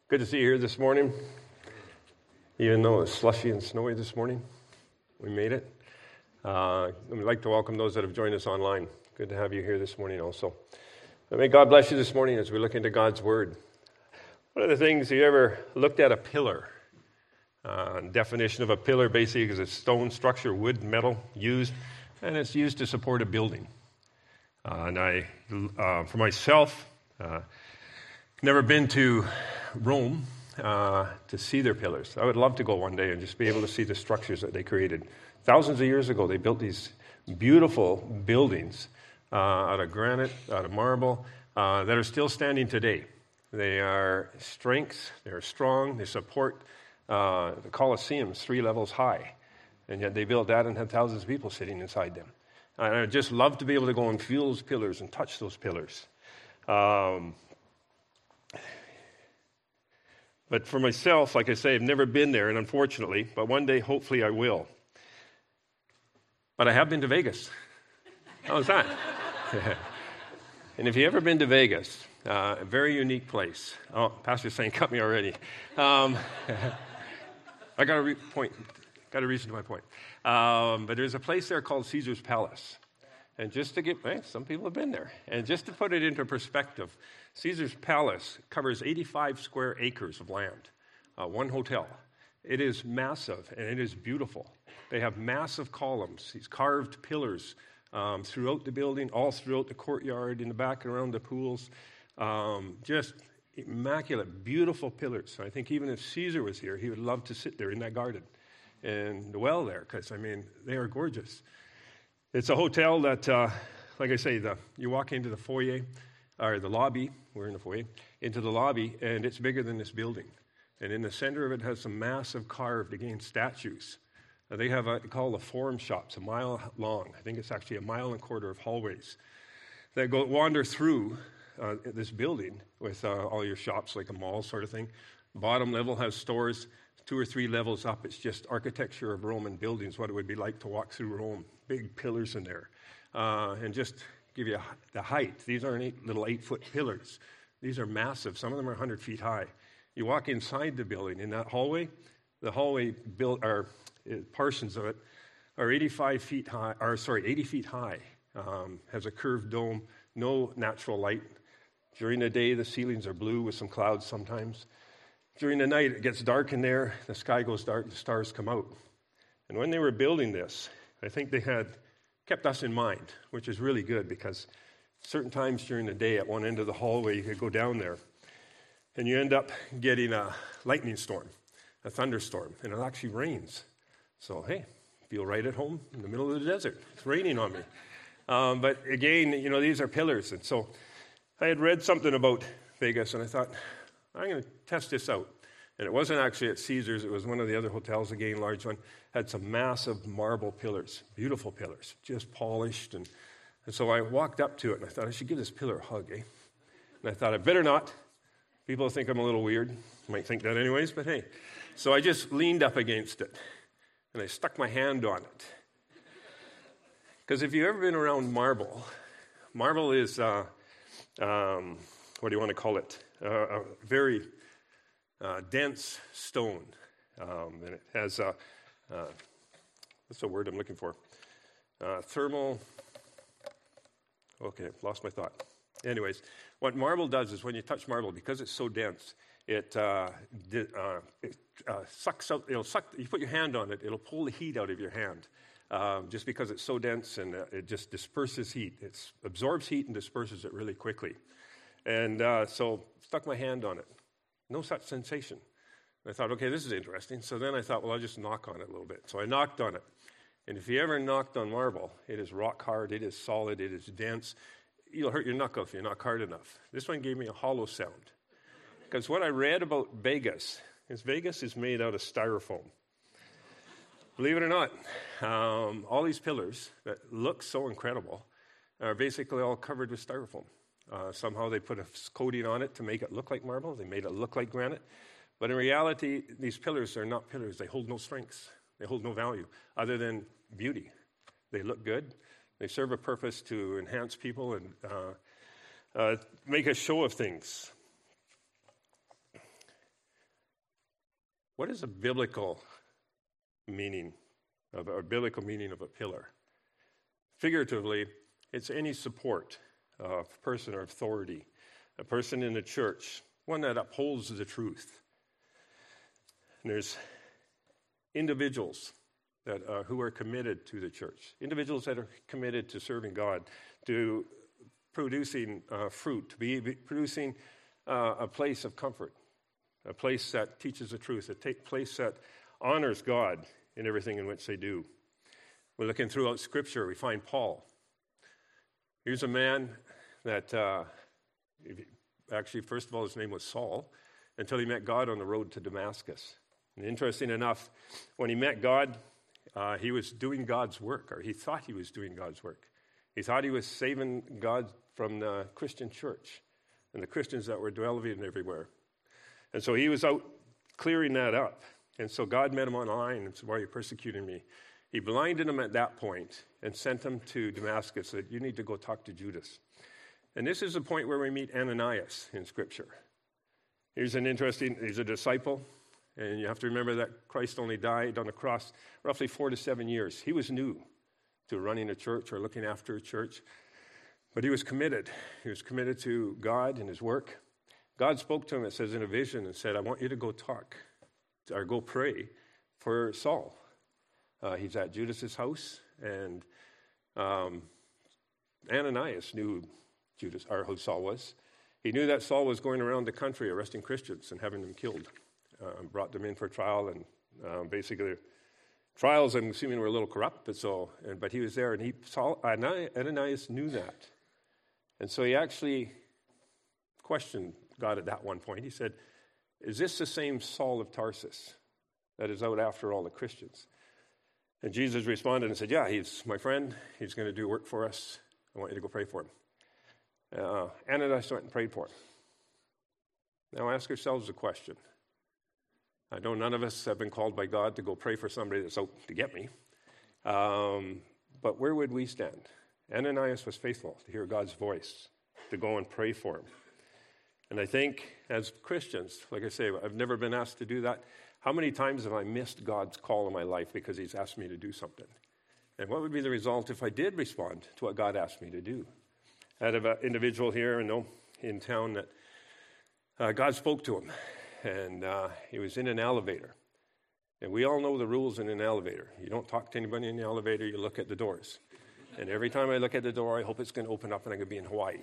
Good to see you here this morning. Even though it's slushy and snowy this morning, we made it. We'd like to welcome those that have joined us online. Good to have you here this morning also. And may God bless you this morning as we look into God's Word. One of the things, you ever looked at a pillar? Definition of a pillar basically is a stone structure, wood, metal, used, and it's used to support a building. For myself, never been to Rome to see their pillars. I would love to go one day and just be able to see the structures that they created. Thousands of years ago, they built these beautiful buildings out of granite, out of marble, that are still standing today. They are strengths, they're strong, they support the Colosseum's 3 levels high. And yet they built that and had thousands of people sitting inside them. And I'd just love to be able to go and feel those pillars and touch those pillars. But for myself, like I say, I've never been there, and unfortunately, but one day, hopefully, I will. But I have been to Vegas. How's that? And if you've ever been to Vegas, a very unique place. Oh, Pastor's saying, cut me already. I got a reason to my point. But there's a place there called Caesar's Palace. And just to get, some people have been there. And just to put it into perspective, Caesar's Palace covers 85 square acres of land, one hotel. It is massive and it is beautiful. They have massive columns, these carved pillars throughout the building, all throughout the courtyard, in the back and around the pools. Just immaculate, beautiful pillars. I think even if Caesar was here, he would love to sit there in that garden and dwell there because, they are gorgeous. It's a hotel that, like I say, you walk into the foyer, or the lobby, we're in the foyer, into the lobby, and it's bigger than this building. And in the center of it has some massive carved, again, statues. They have called the Forum Shops, a mile long. I think it's actually 1.25 miles of hallways that wander through this building with all your shops, like a mall sort of thing. Bottom level has stores. 2 or 3 levels up, it's just architecture of Roman buildings, what it would be like to walk through Rome. Big pillars in there. And just give you the height. These aren't little 8-foot pillars. These are massive. Some of them are 100 feet high. You walk inside the building, in that hallway, the hallway portions of it are 80 feet high. Has a curved dome, no natural light. During the day, the ceilings are blue with some clouds sometimes. During the night, it gets dark in there, the sky goes dark, the stars come out. And when they were building this, I think they had kept us in mind, which is really good because certain times during the day at one end of the hallway, you could go down there and you end up getting a lightning storm, a thunderstorm, and it actually rains. So, hey, feel right at home in the middle of the desert. It's raining on me. But again, these are pillars. And so I had read something about Vegas and I thought, I'm going to test this out. And it wasn't actually at Caesar's. It was one of the other hotels, again, large one. Had some massive marble pillars, beautiful pillars, just polished. And so I walked up to it, and I thought, I should give this pillar a hug, And I thought, I better not. People think I'm a little weird. Might think that anyways, but hey. So I just leaned up against it, and I stuck my hand on it. Because if you've ever been around marble is, what do you want to call it? A very dense stone, and it has what's the word I'm looking for? Thermal. Okay, lost my thought. Anyways, what marble does is when you touch marble, because it's so dense, it sucks out. It'll suck. You put your hand on it, it'll pull the heat out of your hand, just because it's so dense and it just disperses heat. It absorbs heat and disperses it really quickly. And so stuck my hand on it. No such sensation. And I thought, okay, this is interesting. So then I thought, well, I'll just knock on it a little bit. So I knocked on it. And if you ever knocked on marble, it is rock hard, it is solid, it is dense. You'll hurt your knuckle if you knock hard enough. This one gave me a hollow sound. Because what I read about Vegas is made out of styrofoam. Believe it or not, all these pillars that look so incredible are basically all covered with styrofoam. Somehow they put a coating on it to make it look like marble. They made it look like granite. But in reality, these pillars are not pillars. They hold no strength. They hold no value other than beauty. They look good. They serve a purpose to enhance people and make a show of things. What is a biblical meaning of a pillar? Figuratively, it's any support of person or authority, a person in the church, one that upholds the truth. And there's individuals that who are committed to the church, individuals that are committed to serving God, to producing fruit, to be producing a place of comfort, a place that teaches the truth, a place that honors God in everything in which they do. We're looking throughout Scripture, we find Paul. Here's a man that, actually, first of all, his name was Saul, until he met God on the road to Damascus. And interesting enough, when he met God, he was doing God's work, or he thought he was doing God's work. He thought he was saving God from the Christian church and the Christians that were dwelling everywhere. And so he was out clearing that up. And so God met him online and said, "Why are you persecuting me?" He blinded him at that point and sent him to Damascus, said, "You need to go talk to Judas." And this is the point where we meet Ananias in Scripture. He's a disciple, and you have to remember that Christ only died on the cross roughly 4 to 7 years. He was new to running a church or looking after a church, but he was committed. He was committed to God and his work. God spoke to him, it says, in a vision and said, "I want you to go talk, or go pray for Saul." He's at Judas's house, and Ananias knew who Saul was. He knew that Saul was going around the country arresting Christians and having them killed. Brought them in for trial, and basically, trials, I'm assuming, were a little corrupt, but he was there, and Ananias knew that. And so he actually questioned God at that one point. He said, "Is this the same Saul of Tarsus that is out after all the Christians?" And Jesus responded and said, "Yeah, he's my friend. He's going to do work for us. I want you to go pray for him." Ananias went and prayed for him. Now ask yourselves a question. I know none of us have been called by God to go pray for somebody that's out to get me. But where would we stand? Ananias was faithful to hear God's voice, to go and pray for him. And I think as Christians, like I say, I've never been asked to do that. How many times have I missed God's call in my life because he's asked me to do something? And what would be the result if I did respond to what God asked me to do? I had an individual here in town that God spoke to him, and he was in an elevator. And we all know the rules in an elevator. You don't talk to anybody in the elevator, you look at the doors. And every time I look at the door, I hope it's going to open up and I'm going to be in Hawaii.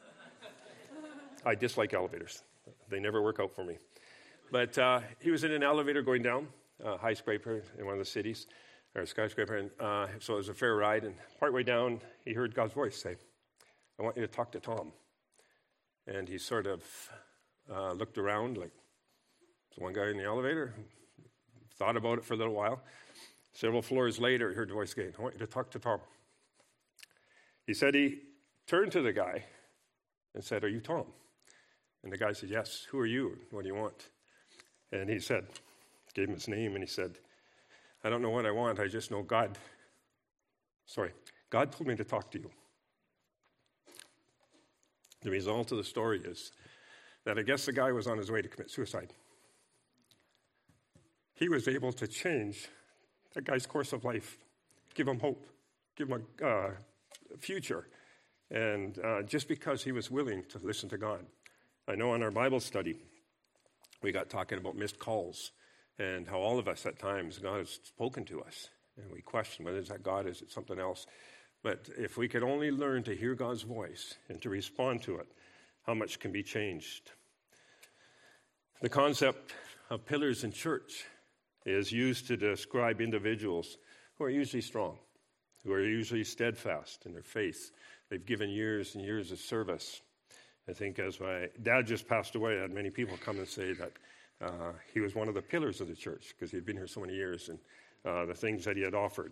I dislike elevators. They never work out for me. But he was in an elevator going down, a high skyscraper in one of the cities, or a skyscraper. And so it was a fair ride. And partway down, he heard God's voice say, "I want you to talk to Tom." And he sort of looked around like, there's one guy in the elevator. Thought about it for a little while. Several floors later, he heard the voice again, "I want you to talk to Tom." He said he turned to the guy and said, "Are you Tom?" And the guy said, "Yes. Who are you? What do you want?" And he said, gave him his name, and he said, "I don't know what I want. I just know God told me to talk to you." The result of the story is that I guess the guy was on his way to commit suicide. He was able to change that guy's course of life, give him hope, give him a future, and just because he was willing to listen to God. I know in our Bible study, we got talking about missed calls and how all of us at times, God has spoken to us, and we question whether it's that God, is it something else? But if we could only learn to hear God's voice and to respond to it, how much can be changed? The concept of pillars in church is used to describe individuals who are usually strong, who are usually steadfast in their faith. They've given years and years of service. I think as my dad just passed away, I had many people come and say that he was one of the pillars of the church because he had been here so many years and the things that he had offered.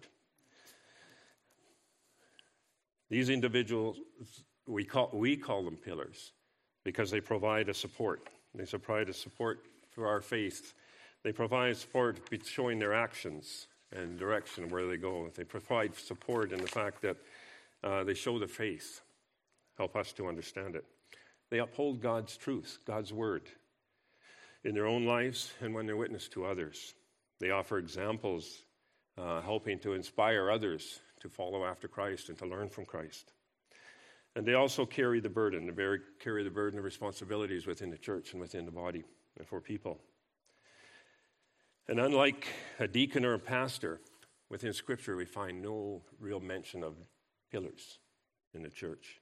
These individuals, we call them pillars because they provide a support. They provide a support for our faith. They provide support showing their actions and direction where they go. They provide support in the fact that they show the faith, help us to understand it. They uphold God's truth, God's word. in their own lives and when they witness to others. They offer examples, helping to inspire others to follow after Christ and to learn from Christ. And they also carry the burden, of responsibilities within the church and within the body and for people. And unlike a deacon or a pastor, within Scripture we find no real mention of pillars in the church.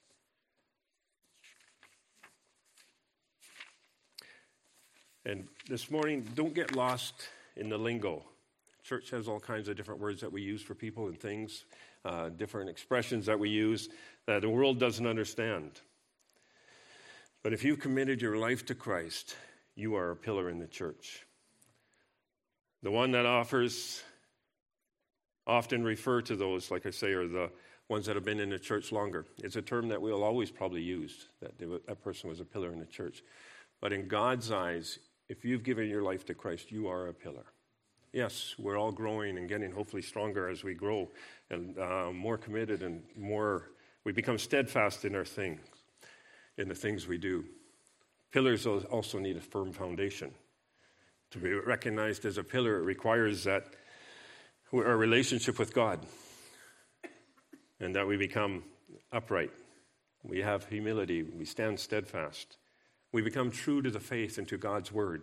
And this morning, don't get lost in the lingo. Church has all kinds of different words that we use for people and things, different expressions that we use that the world doesn't understand. But if you've committed your life to Christ, you are a pillar in the church. The one that offers, often refer to those, like I say, are the ones that have been in the church longer. It's a term that we'll always probably use, that person was a pillar in the church. But in God's eyes, if you've given your life to Christ, you are a pillar. Yes, we're all growing and getting hopefully stronger as we grow and more committed and we become steadfast in the things we do. Pillars also need a firm foundation. To be recognized as a pillar, it requires that our relationship with God and that we become upright. We have humility. We stand steadfast. We become true to the faith and to God's word.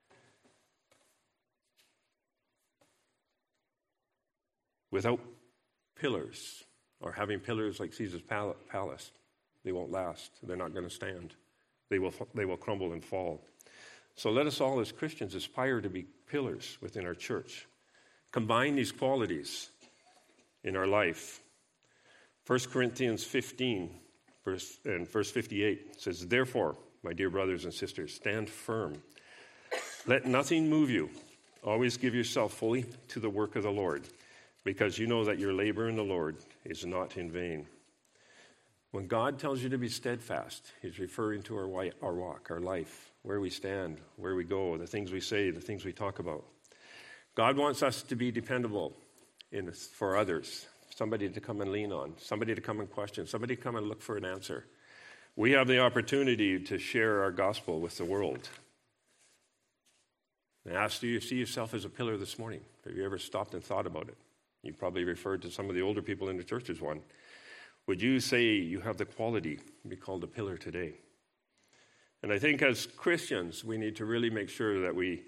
Without pillars, or having pillars like Caesar's palace, they won't last. They're not going to stand. They will crumble and fall. So let us all as Christians aspire to be pillars within our church. Combine these qualities in our life. 1 Corinthians 15, verse 58 says, "Therefore, my dear brothers and sisters, stand firm. Let nothing move you. Always give yourself fully to the work of the Lord, because you know that your labor in the Lord is not in vain." When God tells you to be steadfast, he's referring to our walk, our life, where we stand, where we go, the things we say, the things we talk about. God wants us to be dependable for others, somebody to come and lean on, somebody to come and question, somebody to come and look for an answer. We have the opportunity to share our gospel with the world. I asked, do you see yourself as a pillar this morning? Have you ever stopped and thought about it? You probably referred to some of the older people in the church as one. Would you say you have the quality to be called a pillar today? And I think as Christians, we need to really make sure that we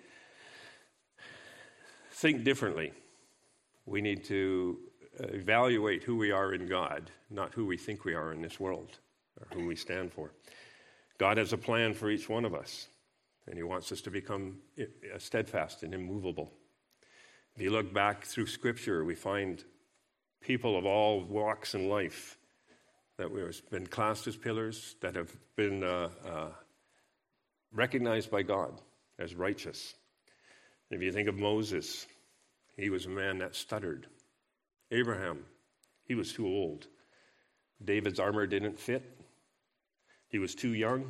think differently. We need to evaluate who we are in God, not who we think we are in this world, or who we stand for. God has a plan for each one of us, and he wants us to become steadfast and immovable. If you look back through Scripture, we find people of all walks in life that have been classed as pillars, that have been recognized by God as righteous. If you think of Moses, he was a man that stuttered. Abraham, he was too old. David's armor didn't fit. He was too young.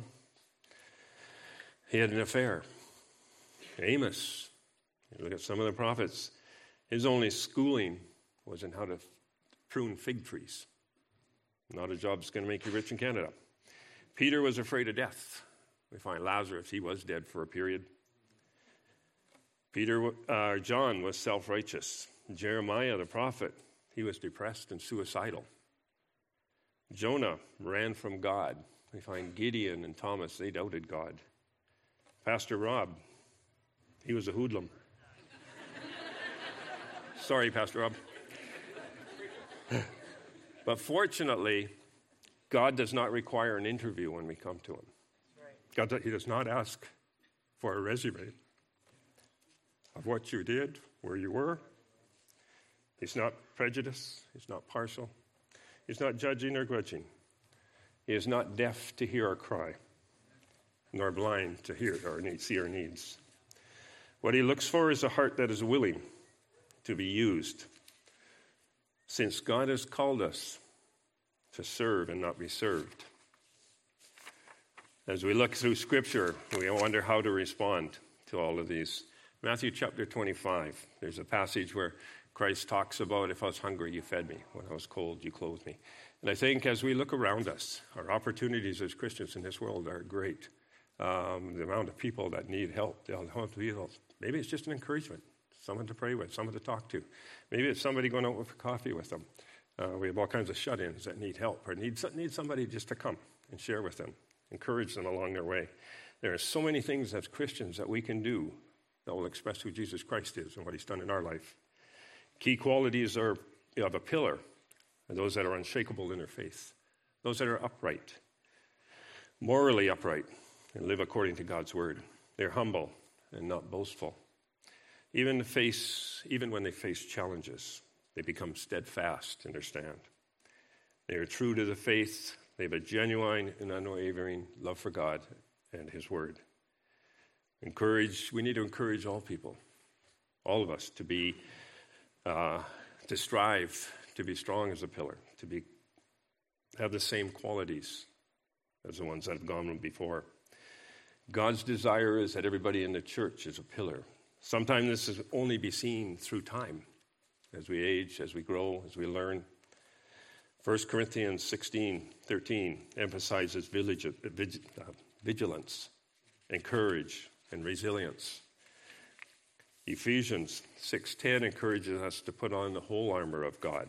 He had an affair. Amos, you look at some of the prophets, his only schooling was in how to prune fig trees. Not a job that's going to make you rich in Canada. Peter was afraid of death. We find Lazarus, he was dead for a period. John was self-righteous. Jeremiah, the prophet, he was depressed and suicidal. Jonah ran from God. We find Gideon and Thomas, they doubted God. Pastor Rob, he was a hoodlum. Sorry, Pastor Rob. But fortunately, God does not require an interview when we come to him. He does not ask for a resume of what you did, where you were. He's not prejudiced. He's not partial. He's not judging or grudging. He is not deaf to hear our cry, nor blind to see our needs. What he looks for is a heart that is willing to be used, since God has called us to serve and not be served. As we look through Scripture, we wonder how to respond to all of these. Matthew chapter 25, there's a passage where Christ talks about, if I was hungry, you fed me. When I was cold, you clothed me. And I think as we look around us, our opportunities as Christians in this world are great. The amount of people that need help, maybe it's just an encouragement, someone to pray with, someone to talk to. Maybe it's somebody going out for coffee with them. We have all kinds of shut-ins that need help or need somebody just to come and share with them, encourage them along their way. There are so many things as Christians that we can do that will express who Jesus Christ is and what he's done in our life. Key qualities are of a pillar, and those that are unshakable in their faith, those that are upright, morally upright, and live according to God's word. They're humble and not boastful. Even when they face challenges, they become steadfast in their stand. They are true to the faith. They have a genuine and unwavering love for God and his word. We need to encourage all people, all of us, to strive to be strong as a pillar, have the same qualities as the ones that have gone before. God's desire is that everybody in the church is a pillar. Sometimes this is only be seen through time, as we age, as we grow, as we learn. 1 Corinthians 16:13 emphasizes vigilance and courage and resilience. Ephesians 6:10 encourages us to put on the whole armor of God.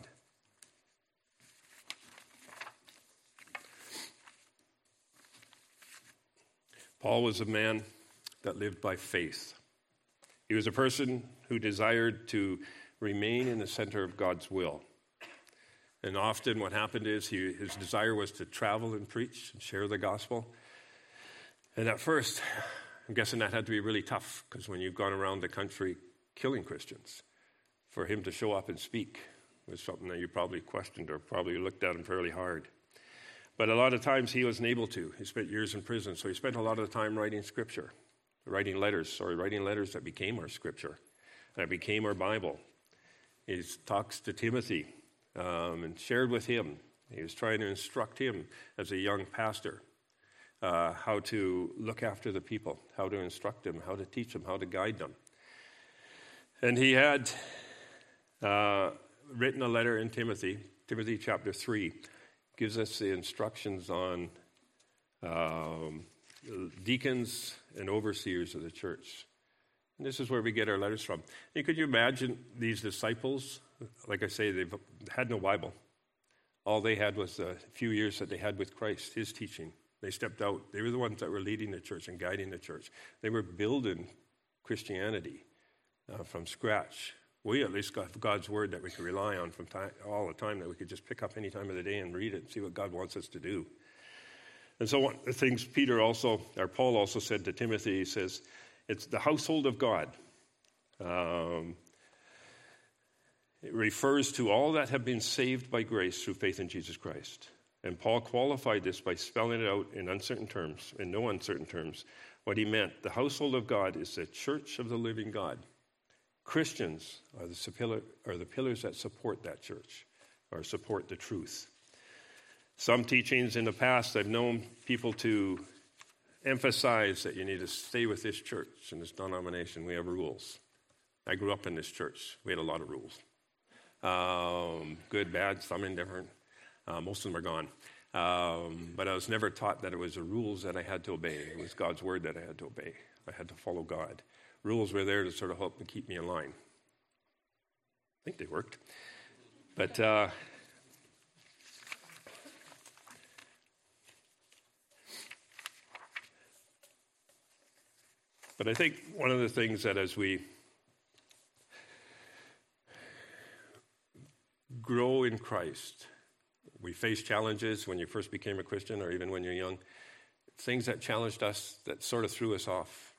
Paul was a man that lived by faith. He was a person who desired to remain in the center of God's will. And often what happened is his desire was to travel and preach and share the gospel. And at first, I'm guessing that had to be really tough, because when you've gone around the country killing Christians, for him to show up and speak was something that you probably questioned or probably looked at him fairly hard. But a lot of times he wasn't able to. He spent years in prison, so he spent a lot of the time writing scripture, writing letters that became our scripture, that became our Bible. He talks to Timothy and shared with him. He was trying to instruct him as a young pastor how to look after the people, how to instruct them, how to teach them, how to guide them. And he had written a letter in Timothy chapter 3, gives us the instructions on deacons and overseers of the church. And this is where we get our letters from. And could you imagine these disciples? Like I say, they've had no Bible. All they had was a few years that they had with Christ, his teaching. They stepped out. They were the ones that were leading the church and guiding the church. They were building Christianity from scratch. We at least got God's word that we could rely on all the time, that we could just pick up any time of the day and read it and see what God wants us to do. And so one of the things Paul also said to Timothy, he says, it's the household of God. It refers to all that have been saved by grace through faith in Jesus Christ. And Paul qualified this by spelling it out in no uncertain terms, what he meant. The household of God is the church of the living God. Christians are the pillars that support that church, or support the truth. Some teachings in the past, I've known people to emphasize that you need to stay with this church and this denomination. We have rules. I grew up in this church. We had a lot of rules. Good, bad, some indifferent. Most of them are gone. But I was never taught that it was the rules that I had to obey. It was God's word that I had to obey. I had to follow God. Rules were there to sort of help me keep me in line. I think they worked. But I think one of the things that as we grow in Christ, we face challenges when you first became a Christian or even when you're young, things that challenged us, that sort of threw us off.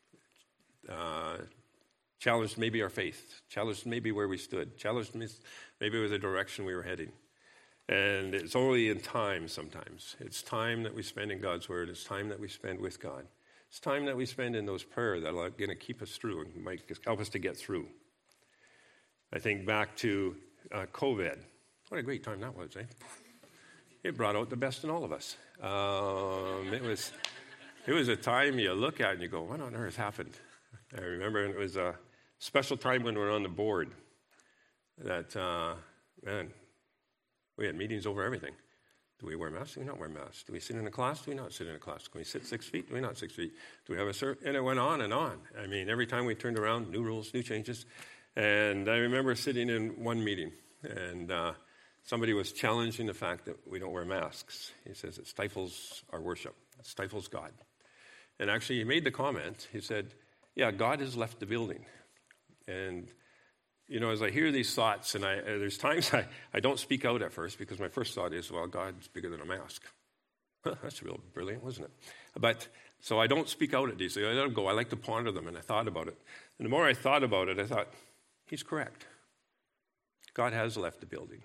Challenged maybe our faith, challenged maybe where we stood, challenged maybe with the direction we were heading. And it's only in time sometimes. It's time that we spend in God's word. It's time that we spend with God. It's time that we spend in those prayers that are going to keep us through and might help us to get through. I think back to COVID. What a great time that was, eh? It brought out the best in all of us. It was a time you look at and you go, what on earth happened? I remember it was a special time when we were on the board that, we had meetings over everything. Do we wear masks? Do we not wear masks? Do we sit in a class? Do we not sit in a class? Can we sit 6 feet? Do we not 6 feet? Do we have a certain... And it went on and on. I mean, every time we turned around, new rules, new changes. And I remember sitting in one meeting, and somebody was challenging the fact that we don't wear masks. He says it stifles our worship. It stifles God. And actually, he made the comment. He said, yeah, God has left the building. And... you know, as I hear these thoughts, and there's times I don't speak out at first because my first thought is, well, God's bigger than a mask. That's real brilliant, wasn't it? But so I don't speak out at these. I let them go. I like to ponder them, and I thought about it. And the more I thought about it, I thought, he's correct. God has left the building.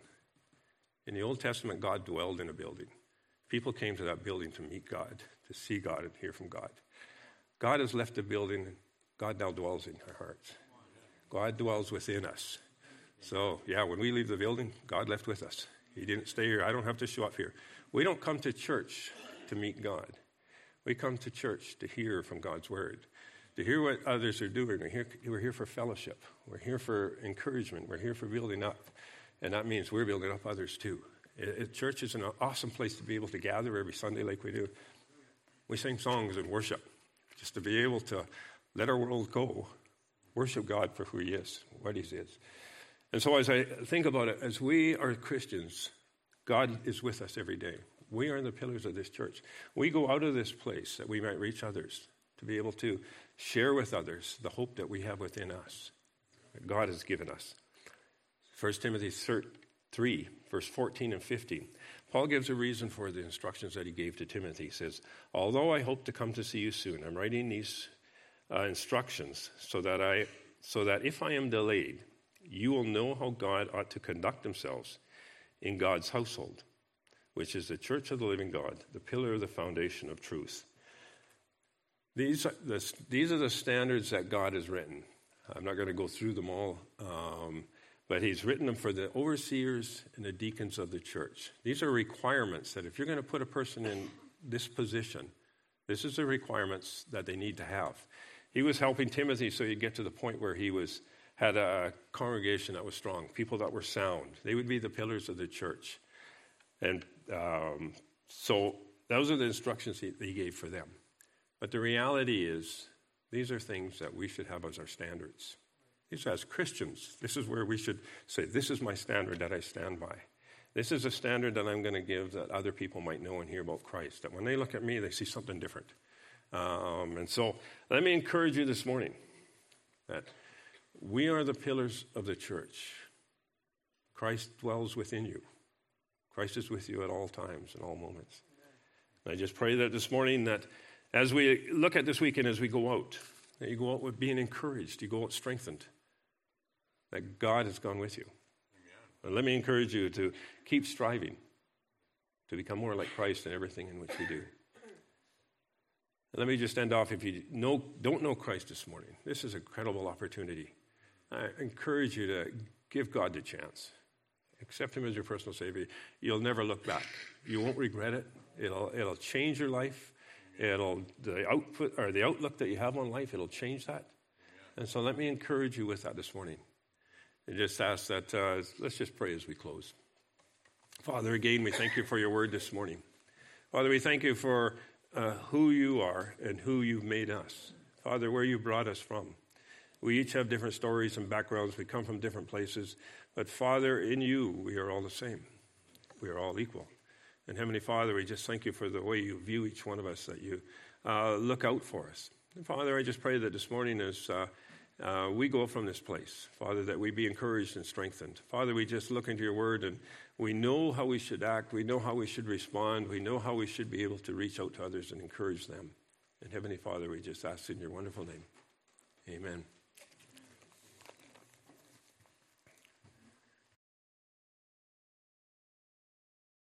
In the Old Testament, God dwelled in a building. People came to that building to meet God, to see God and hear from God. God has left the building. God now dwells in our hearts. God dwells within us. So, yeah, when we leave the building, God left with us. He didn't stay here. I don't have to show up here. We don't come to church to meet God. We come to church to hear from God's word, to hear what others are doing. We're here for fellowship. We're here for encouragement. We're here for building up. And that means we're building up others too. Church is an awesome place to be able to gather every Sunday like we do. We sing songs and worship just to be able to let our world go. Worship God for who he is, what he is. And so as I think about it, as we are Christians, God is with us every day. We are the pillars of this church. We go out of this place that we might reach others, to be able to share with others the hope that we have within us, that God has given us. 1 Timothy 3, verse 14 and 15. Paul gives a reason for the instructions that he gave to Timothy. He says, although I hope to come to see you soon, I'm writing these instructions so that if I am delayed, you will know how God ought to conduct themselves in God's household, which is the church of the living God, the pillar of the foundation of truth. These are the standards that God has written. I'm not going to go through them all, but he's written them for the overseers and the deacons of the church. These are requirements that if you're going to put a person in this position, this is the requirements that they need to have. He was helping Timothy so he'd get to the point where he had a congregation that was strong, people that were sound. They would be the pillars of the church. And so those are the instructions he gave for them. But the reality is, these are things that we should have as our standards. These as Christians, this is where we should say, this is my standard that I stand by. This is a standard that I'm going to give that other people might know and hear about Christ. That when they look at me, they see something different. And so let me encourage you this morning that we are the pillars of the church. Christ dwells within you. Christ is with you at all times and all moments. And I just pray that this morning that as we look at this weekend, as we go out, that you go out with being encouraged, you go out strengthened, that God has gone with you. And let me encourage you to keep striving to become more like Christ in everything in which we do. Let me just end off. If you don't know Christ this morning, this is an incredible opportunity. I encourage you to give God the chance. Accept him as your personal Savior. You'll never look back. You won't regret it. It'll change your life. The outlook that you have on life, it'll change that. And so let me encourage you with that this morning. And just ask that, let's just pray as we close. Father, again, we thank you for your word this morning. Father, we thank you for who you are and who you've made us. Father, where you brought us from. We each have different stories and backgrounds. We come from different places. But Father, in you, we are all the same. We are all equal. And Heavenly Father, we just thank you for the way you view each one of us, that you look out for us. And Father, I just pray that this morning as we go from this place, Father, that we be encouraged and strengthened. Father, we just look into your word and we know how we should act. We know how we should respond. We know how we should be able to reach out to others and encourage them. And Heavenly Father, we just ask in your wonderful name. Amen.